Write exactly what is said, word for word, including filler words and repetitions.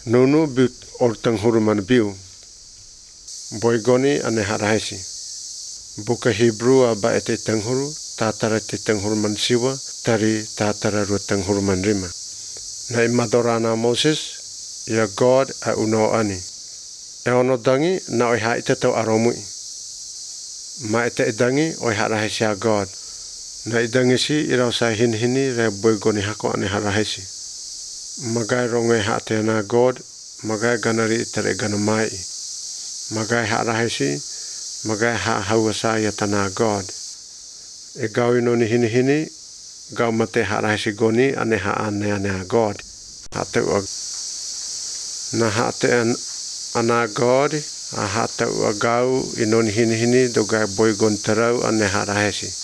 Nunu biut ortang huruman biu. Boygoni ane harahisi. Buka Hebrew aba ete tanghuru, tatara te tanghuruman siwa, tari tatara ru tanghuruman rima. Na imadorana Moses, ya God a uno ani. E ono dangi na oi haite tau aromui. Ma ete idangi oi harahisi a God. Na idangi si irau sa hin hini re boygoni hako ane harahisi. Magai rongai hate na God, magai ganari tere ganamai. Magai harahisi, magai ha hauasa yatana God. E gau inoni hini hini, gau mate harahisi goni ane ha ane ane a God. Hate ua. Na hate an ana God, a hate ua gau inoni hini hini do gai boygon terau ane harahisi.